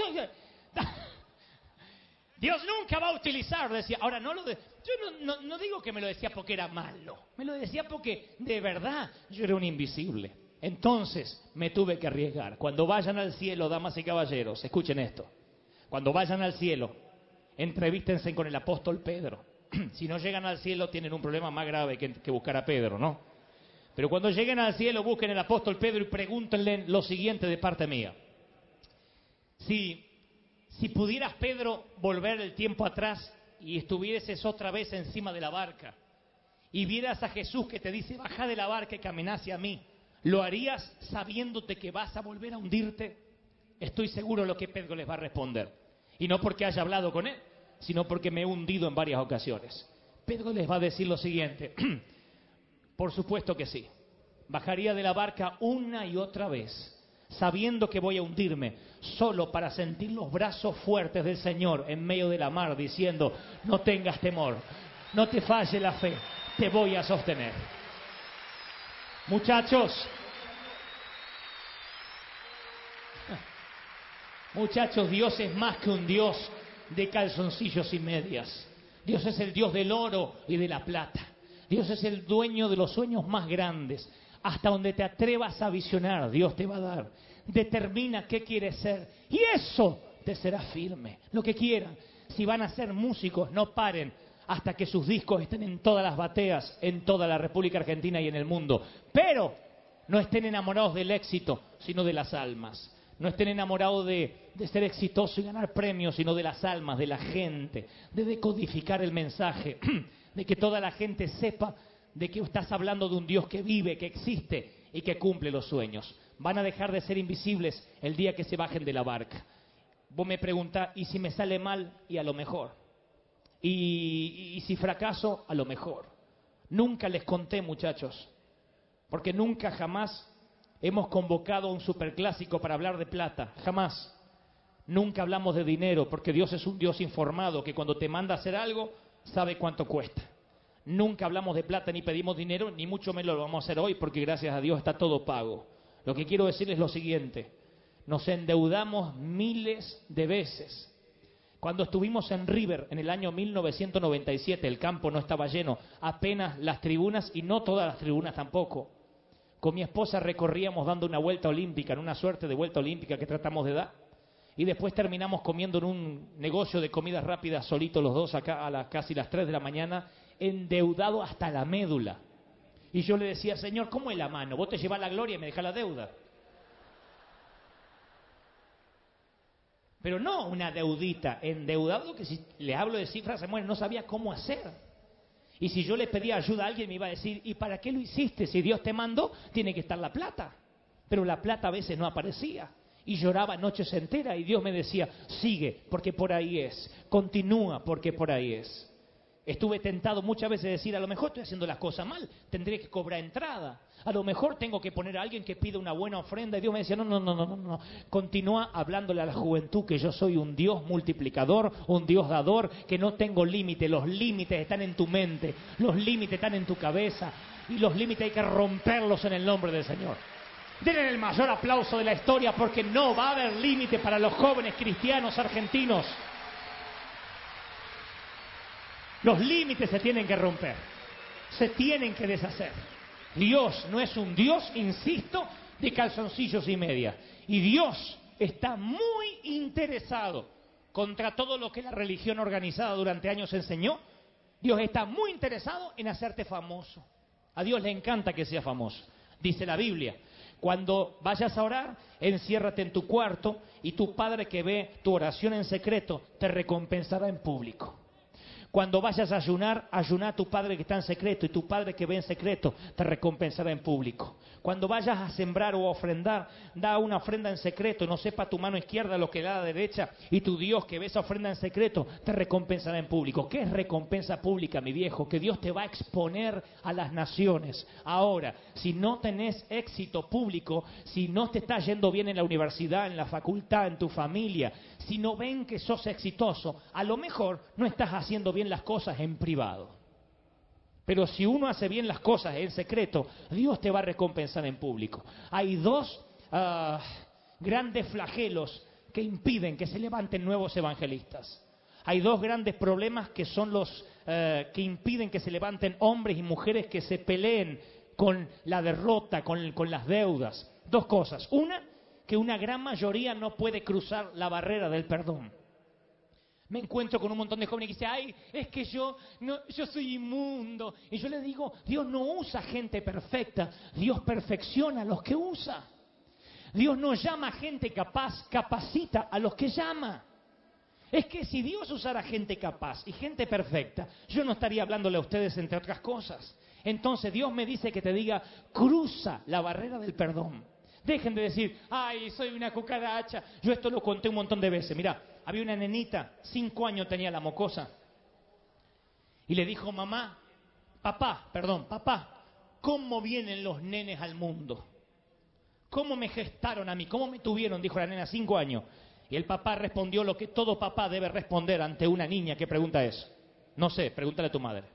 Dios nunca va a utilizar, decía. Ahora, yo no digo que me lo decía porque era malo. Me lo decía porque, de verdad, yo era un invisible. Entonces, me tuve que arriesgar. Cuando vayan al cielo, damas y caballeros, escuchen esto. Cuando vayan al cielo, entrevístense con el apóstol Pedro. Si no llegan al cielo, tienen un problema más grave que buscar a Pedro, ¿no? Pero cuando lleguen al cielo, busquen al apóstol Pedro y pregúntenle lo siguiente de parte mía. Si pudieras, Pedro, volver el tiempo atrás y estuvieses otra vez encima de la barca y vieras a Jesús que te dice, baja de la barca y camina hacia mí, ¿lo harías sabiéndote que vas a volver a hundirte? Estoy seguro de lo que Pedro les va a responder. Y no porque haya hablado con él, sino porque me he hundido en varias ocasiones. Pedro les va a decir lo siguiente, por supuesto que sí. Bajaría de la barca una y otra vez, sabiendo que voy a hundirme, solo para sentir los brazos fuertes del Señor en medio de la mar, diciendo, no tengas temor, no te falle la fe, te voy a sostener. Muchachos, Dios es más que un Dios de calzoncillos y medias. Dios es el Dios del oro y de la plata. Dios es el dueño de los sueños más grandes. Hasta donde te atrevas a visionar, Dios te va a dar. Determina qué quieres ser y eso te será firme. Lo que quieran. Si van a ser músicos, no paren hasta que sus discos estén en todas las bateas, en toda la República Argentina y en el mundo. Pero no estén enamorados del éxito, sino de las almas. No estén enamorados de ser exitoso y ganar premios, sino de las almas, de la gente, de decodificar el mensaje, de que toda la gente sepa de que estás hablando de un Dios que vive, que existe y que cumple los sueños. Van a dejar de ser invisibles el día que se bajen de la barca. Vos me preguntás, ¿y si me sale mal? Y a lo mejor. ¿Y si fracaso? A lo mejor. Nunca les conté, muchachos, porque nunca jamás hemos convocado a un superclásico para hablar de plata. Jamás. Nunca hablamos de dinero, porque Dios es un Dios informado, que cuando te manda a hacer algo, sabe cuánto cuesta. Nunca hablamos de plata ni pedimos dinero, ni mucho menos lo vamos a hacer hoy, porque gracias a Dios está todo pago. Lo que quiero decirles es lo siguiente. Nos endeudamos miles de veces. Cuando estuvimos en River en el año 1997, el campo no estaba lleno, apenas las tribunas, y no todas las tribunas tampoco. Con mi esposa recorríamos dando una vuelta olímpica, en una suerte de vuelta olímpica que tratamos de dar. Y después terminamos comiendo en un negocio de comidas rápidas solitos los dos acá a casi las 3 de la mañana, endeudado hasta la médula. Y yo le decía, Señor, ¿cómo es la mano? Vos te llevás la gloria y me dejás la deuda. Pero no una deudita, endeudado, que si le hablo de cifras se muere, no sabía cómo hacer. Y si yo le pedía ayuda a alguien me iba a decir, ¿y para qué lo hiciste? Si Dios te mandó, tiene que estar la plata. Pero la plata a veces no aparecía. Y lloraba noches enteras y Dios me decía, sigue, porque por ahí es. Continúa, porque por ahí es. Estuve tentado muchas veces de decir, a lo mejor estoy haciendo las cosas mal, tendré que cobrar entrada. A lo mejor tengo que poner a alguien que pida una buena ofrenda. Y Dios me decía, no. Continúa hablándole a la juventud que yo soy un Dios multiplicador, un Dios dador, que no tengo límite. Los límites están en tu mente, los límites están en tu cabeza. Y los límites hay que romperlos en el nombre del Señor. Denle el mayor aplauso de la historia, porque no va a haber límite para los jóvenes cristianos argentinos. Los límites se tienen que romper, se tienen que deshacer. Dios no es un Dios, insisto, de calzoncillos y media. Y Dios está muy interesado, contra todo lo que la religión organizada durante años enseñó, Dios está muy interesado en hacerte famoso. A Dios le encanta que seas famoso. Dice la Biblia, cuando vayas a orar, enciérrate en tu cuarto y tu Padre que ve tu oración en secreto te recompensará en público. Cuando vayas a ayunar, ayuná a tu Padre que está en secreto, y tu Padre que ve en secreto te recompensará en público. Cuando vayas a sembrar o a ofrendar, da una ofrenda en secreto, no sepa tu mano izquierda lo que da la derecha, y tu Dios que ve esa ofrenda en secreto te recompensará en público. ¿Qué es recompensa pública, mi viejo? Que Dios te va a exponer a las naciones. Ahora, si no tenés éxito público, si no te está yendo bien en la universidad, en la facultad, en tu familia, si no ven que sos exitoso, a lo mejor no estás haciendo bien las cosas en privado. Pero si uno hace bien las cosas en secreto, Dios te va a recompensar en público. Hay dos grandes flagelos que impiden que se levanten nuevos evangelistas. Hay dos grandes problemas que son los que impiden que se levanten hombres y mujeres que se peleen con la derrota, con las deudas. Dos cosas. Una, que una gran mayoría no puede cruzar la barrera del perdón. Me encuentro con un montón de jóvenes que dicen, ay, es que yo soy inmundo. Y yo les digo, Dios no usa gente perfecta, Dios perfecciona a los que usa. Dios no llama a gente capaz, capacita a los que llama. Es que si Dios usara gente capaz y gente perfecta, yo no estaría hablándole a ustedes entre otras cosas. Entonces Dios me dice que te diga, cruza la barrera del perdón. Dejen de decir, ay, soy una cucaracha. Yo esto lo conté un montón de veces. Mirá, había una nenita, 5 años tenía la mocosa. Y le dijo, papá, ¿cómo vienen los nenes al mundo? ¿cómo me gestaron a mí? ¿Cómo me tuvieron? Dijo la nena, 5 años. Y el papá respondió lo que todo papá debe responder ante una niña que pregunta eso. No sé, pregúntale a tu madre.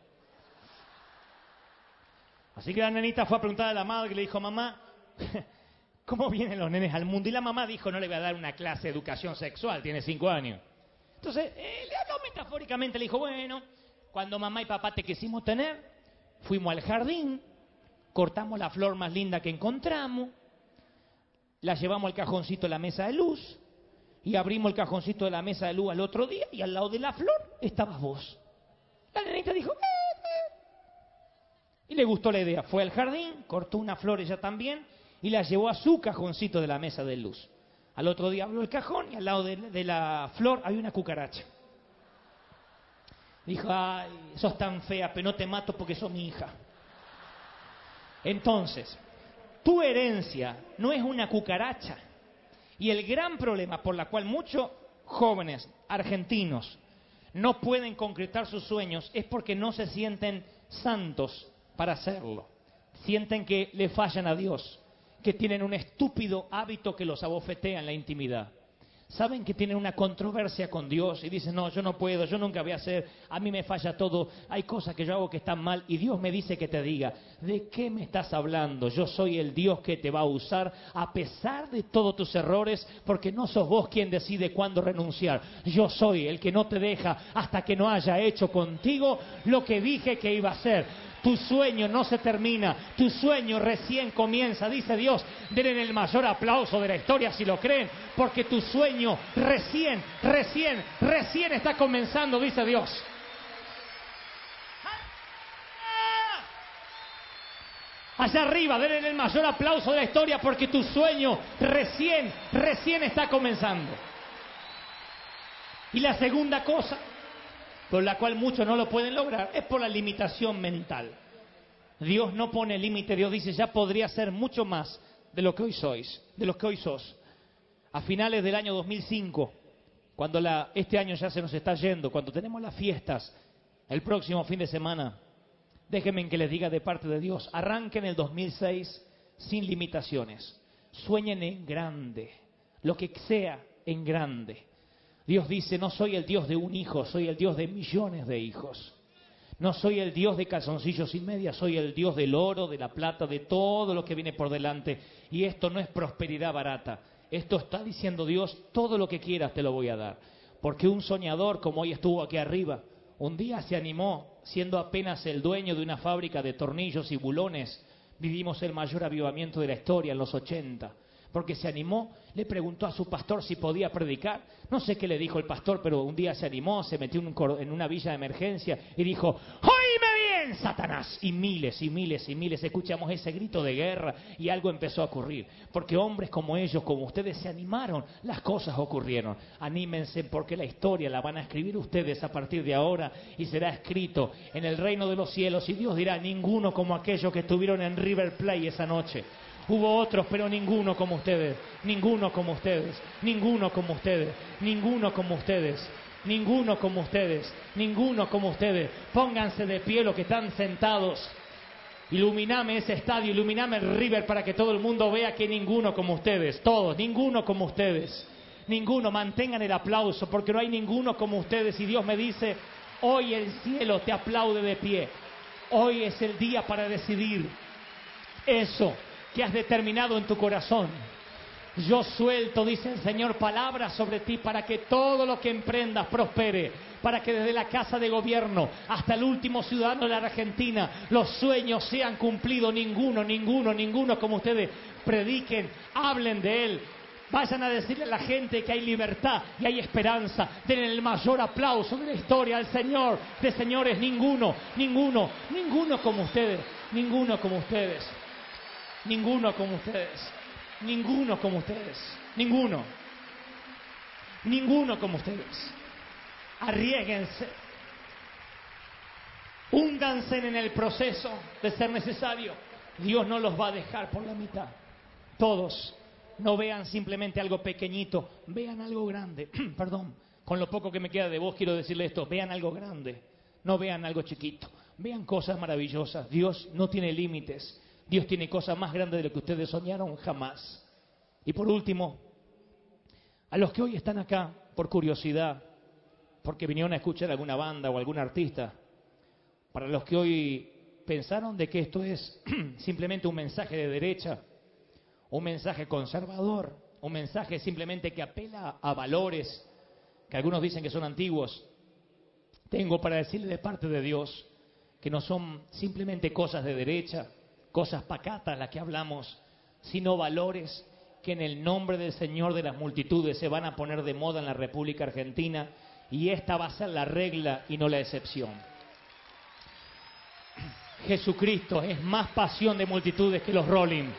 Así que la nenita fue a preguntar a la madre y le dijo, mamá, ¿cómo vienen los nenes al mundo? Y la mamá dijo, no le voy a dar una clase de educación sexual, tiene 5 años. Entonces, le habló metafóricamente, le dijo, bueno, cuando mamá y papá te quisimos tener, fuimos al jardín, cortamos la flor más linda que encontramos, la llevamos al cajoncito de la mesa de luz, y abrimos el cajoncito de la mesa de luz al otro día, y al lado de la flor estabas vos. La nenita dijo, y le gustó la idea. Fue al jardín, cortó una flor ella también, y la llevó a su cajoncito de la mesa de luz. Al otro día abrió el cajón, y al lado de la flor había una cucaracha. Dijo, ay, sos tan fea, pero no te mato porque sos mi hija. Entonces, tu herencia no es una cucaracha. Y el gran problema por la cual muchos jóvenes argentinos no pueden concretar sus sueños es porque no se sienten santos para hacerlo. Sienten que le fallan a Dios, que tienen un estúpido hábito que los abofetea en la intimidad. Saben que tienen una controversia con Dios y dicen, no, yo no puedo, yo nunca voy a hacer, a mí me falla todo, hay cosas que yo hago que están mal y Dios me dice que te diga, ¿de qué me estás hablando? Yo soy el Dios que te va a usar a pesar de todos tus errores, porque no sos vos quien decide cuándo renunciar. Yo soy el que no te deja hasta que no haya hecho contigo lo que dije que iba a hacer. Tu sueño no se termina, tu sueño recién comienza, dice Dios. Denle el mayor aplauso de la historia si lo creen, porque tu sueño recién está comenzando, dice Dios. Allá arriba, denle el mayor aplauso de la historia, porque tu sueño recién está comenzando. Y la segunda cosa por la cual muchos no lo pueden lograr, es por la limitación mental. Dios no pone límite, Dios dice, ya podría ser mucho más de lo que hoy sois, de lo que hoy sos. A finales del año 2005, cuando este año ya se nos está yendo, cuando tenemos las fiestas, el próximo fin de semana, déjenme que les diga de parte de Dios, arranquen el 2006 sin limitaciones, sueñen en grande, lo que sea en grande. Dios dice, no soy el Dios de un hijo, soy el Dios de millones de hijos. No soy el Dios de calzoncillos y medias, soy el Dios del oro, de la plata, de todo lo que viene por delante. Y esto no es prosperidad barata. Esto está diciendo Dios, todo lo que quieras te lo voy a dar. Porque un soñador, como hoy estuvo aquí arriba, un día se animó, siendo apenas el dueño de una fábrica de tornillos y bulones. Vivimos el mayor avivamiento de la historia en los 80. Porque se animó, le preguntó a su pastor si podía predicar. No sé qué le dijo el pastor, pero un día se animó, se metió en una villa de emergencia y dijo, ¡oíme bien, Satanás! Y miles, escuchamos ese grito de guerra y algo empezó a ocurrir. Porque hombres como ellos, como ustedes, se animaron, las cosas ocurrieron. Anímense porque la historia la van a escribir ustedes a partir de ahora y será escrito en el reino de los cielos y Dios dirá, ninguno como aquellos que estuvieron en River Plate esa noche. Hubo otros, pero ninguno como ustedes, ninguno como ustedes, ninguno como ustedes, ninguno como ustedes, ninguno como ustedes, ninguno como ustedes. Pónganse de pie los que están sentados. Iluminame ese estadio, iluminame el River para que todo el mundo vea que ninguno como ustedes, todos, ninguno como ustedes. Ninguno, mantengan el aplauso porque no hay ninguno como ustedes. Y Dios me dice, hoy el cielo te aplaude de pie. Hoy es el día para decidir eso que has determinado en tu corazón. Yo suelto, dice el Señor, palabras sobre ti para que todo lo que emprendas prospere, para que desde la casa de gobierno hasta el último ciudadano de la Argentina los sueños sean cumplidos. Ninguno como ustedes. Prediquen, hablen de Él. Vayan a decirle a la gente que hay libertad y hay esperanza. Denle el mayor aplauso de la historia al Señor de señores. Ninguno como ustedes. Ninguno como ustedes. Ninguno como ustedes. Ninguno como ustedes. Ninguno como ustedes. Arriésguense. Húndanse en el proceso de ser necesario. Dios no los va a dejar por la mitad. Todos. No vean simplemente algo pequeñito. Vean algo grande. Perdón. Con lo poco que me queda de voz quiero decirle esto. Vean algo grande. No vean algo chiquito. Vean cosas maravillosas. Dios no tiene límites. Dios tiene cosas más grandes de lo que ustedes soñaron jamás. Y por último, a los que hoy están acá por curiosidad, porque vinieron a escuchar alguna banda o algún artista, para los que hoy pensaron de que esto es simplemente un mensaje de derecha, un mensaje conservador, un mensaje simplemente que apela a valores que algunos dicen que son antiguos, tengo para decirles de parte de Dios que no son simplemente cosas de derecha, cosas pacatas las que hablamos, sino valores que en el nombre del Señor de las multitudes se van a poner de moda en la República Argentina, y esta va a ser la regla y no la excepción. Jesucristo es más pasión de multitudes que los Rolling.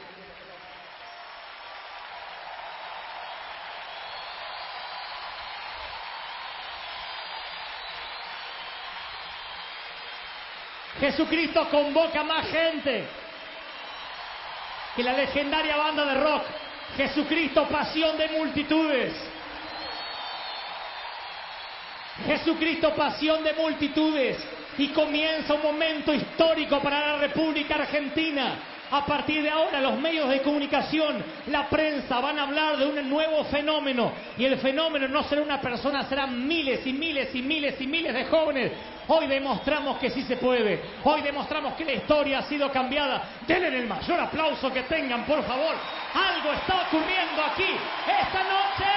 Jesucristo convoca más gente que la legendaria banda de rock. Jesucristo, pasión de multitudes. Jesucristo, pasión de multitudes. Y comienza un momento histórico para la República Argentina. A partir de ahora, los medios de comunicación, la prensa, van a hablar de un nuevo fenómeno. Y el fenómeno no será una persona, serán miles y miles y miles y miles de jóvenes. Hoy demostramos que sí se puede. Hoy demostramos que la historia ha sido cambiada. Denle el mayor aplauso que tengan, por favor. Algo está ocurriendo aquí esta noche.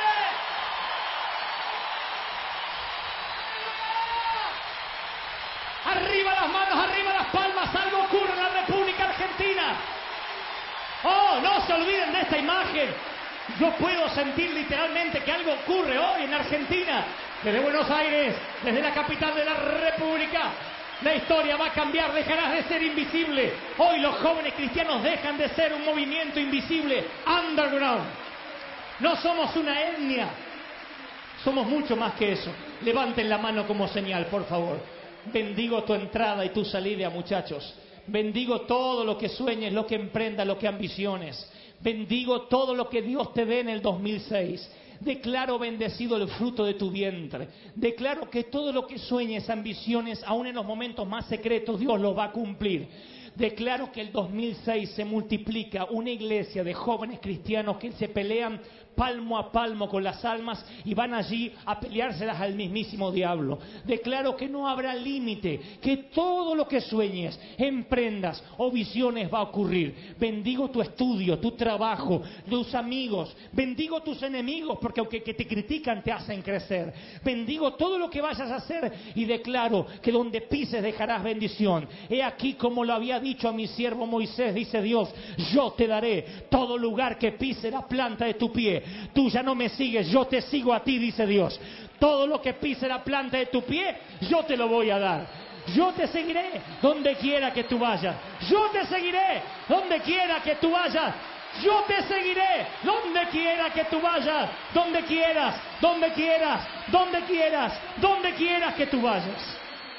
Arriba las manos, arriba las palmas, algo ocurre en la República Argentina. Oh, no se olviden de esta imagen. Yo puedo sentir literalmente que algo ocurre hoy en Argentina. Desde Buenos Aires, desde la capital de la República, la historia va a cambiar, dejarás de ser invisible. Hoy los jóvenes cristianos dejan de ser un movimiento invisible, underground. No somos una etnia, somos mucho más que eso. Levanten la mano como señal, por favor. Bendigo tu entrada y tu salida, muchachos. Bendigo todo lo que sueñes, lo que emprendas, lo que ambiciones. Bendigo todo lo que Dios te dé en el 2006. Declaro bendecido el fruto de tu vientre. Declaro que todo lo que sueñes, ambiciones, aún en los momentos más secretos, Dios lo va a cumplir. Declaro que el 2006 se multiplica una iglesia de jóvenes cristianos que se pelean palmo a palmo con las almas y van allí a peleárselas al mismísimo diablo. Declaro que no habrá límite, que todo lo que sueñes, emprendas o visiones va a ocurrir. Bendigo tu estudio, tu trabajo, tus amigos. Bendigo tus enemigos, porque aunque que te critican te hacen crecer. Bendigo todo lo que vayas a hacer y declaro que donde pises dejarás bendición. He aquí como lo había dicho a mi siervo Moisés, dice Dios, yo te daré todo lugar que pise la planta de tu pie. Tú ya no me sigues, yo te sigo a ti, dice Dios. Todo lo que pise la planta de tu pie, yo te lo voy a dar. Yo te seguiré donde quiera que tú vayas. Yo te seguiré donde quiera que tú vayas. Yo te seguiré donde quiera que tú vayas. Donde quieras, donde quieras, donde quieras, donde quieras que tú vayas.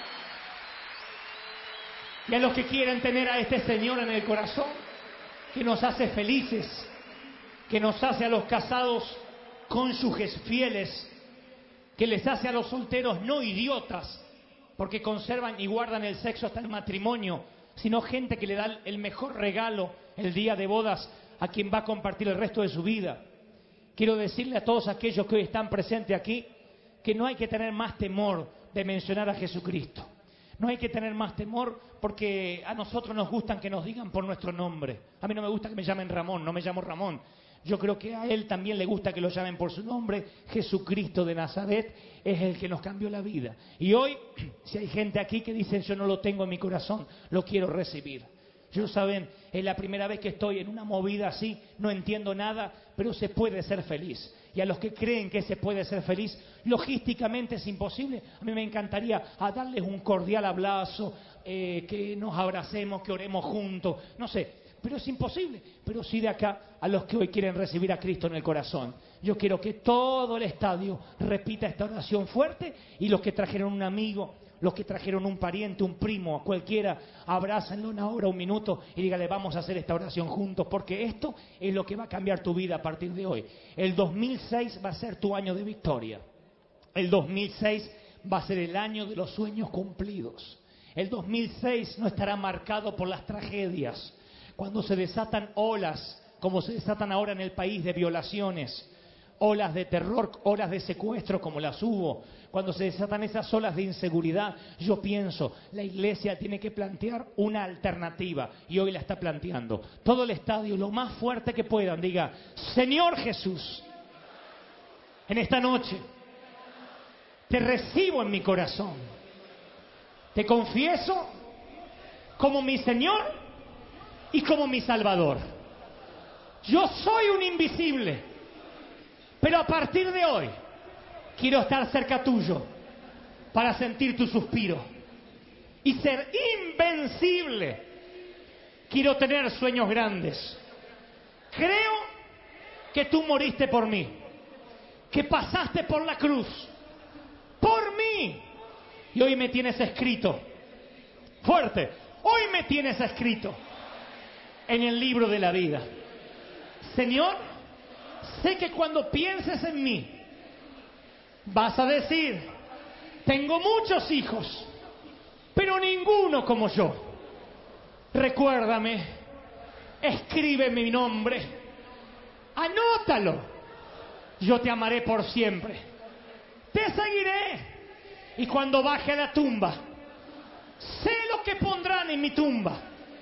Y a los que quieren tener a este Señor en el corazón, que nos hace felices, que nos hace a los casados cónyuges fieles, que les hace a los solteros no idiotas, porque conservan y guardan el sexo hasta el matrimonio, sino gente que le da el mejor regalo el día de bodas a quien va a compartir el resto de su vida. Quiero decirle a todos aquellos que hoy están presentes aquí que no hay que tener más temor de mencionar a Jesucristo. No hay que tener más temor porque a nosotros nos gustan que nos digan por nuestro nombre. A mí no me gusta que me llamen Ramón, no me llamo Ramón. Yo creo que a él también le gusta que lo llamen por su nombre. Jesucristo de Nazaret es el que nos cambió la vida. Y hoy, si hay gente aquí que dice yo no lo tengo en mi corazón, lo quiero recibir. Yo, saben, es la primera vez que estoy en una movida así, no entiendo nada, pero se puede ser feliz. Y a los que creen que se puede ser feliz, logísticamente es imposible. A mí me encantaría darles un cordial abrazo, que nos abracemos, que oremos juntos, no sé. Pero es imposible. Pero sí de acá a los que hoy quieren recibir a Cristo en el corazón. Yo quiero que todo el estadio repita esta oración fuerte y los que trajeron un amigo, los que trajeron un pariente, un primo, a cualquiera, abrácenlo una hora, un minuto y dígale vamos a hacer esta oración juntos porque esto es lo que va a cambiar tu vida a partir de hoy. El 2006 va a ser tu año de victoria. El 2006 va a ser el año de los sueños cumplidos. El 2006 no estará marcado por las tragedias. Cuando se desatan olas como se desatan ahora en el país de violaciones, olas de terror, olas de secuestro como las hubo, cuando se desatan esas olas de inseguridad, yo pienso, la iglesia tiene que plantear una alternativa y hoy la está planteando. Todo el estadio, lo más fuerte que puedan, diga, Señor Jesús, en esta noche te recibo en mi corazón, te confieso como mi Señor y como mi Salvador. Yo soy un invisible, pero a partir de hoy quiero estar cerca tuyo para sentir tu suspiro y ser invencible. Quiero tener sueños grandes. Creo que tú moriste por mí, que pasaste por la cruz, por mí, y hoy me tienes escrito, fuerte, hoy me tienes escrito en el libro de la vida. Señor, sé que cuando pienses en mí, vas a decir, tengo muchos hijos, pero ninguno como yo. Recuérdame, escribe mi nombre, anótalo. Yo te amaré por siempre, te seguiré. Y cuando baje a la tumba, sé lo que pondrán en mi tumba.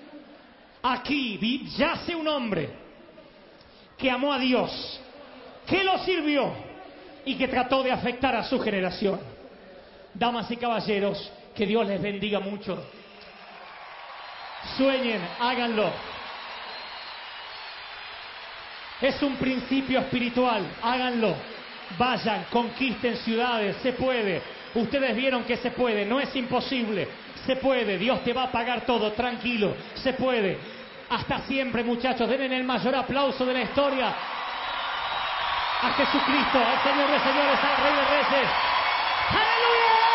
Aquí yace un hombre que amó a Dios, que lo sirvió y que trató de afectar a su generación. Damas y caballeros, que Dios les bendiga mucho. Sueñen, háganlo. Es un principio espiritual, háganlo. Vayan, conquisten ciudades, se puede. Ustedes vieron que se puede, no es imposible. Se puede, Dios te va a pagar todo, tranquilo, se puede. Hasta siempre, muchachos, denle el mayor aplauso de la historia a Jesucristo, al Señor de señores, al Rey de reyes. ¡Aleluya!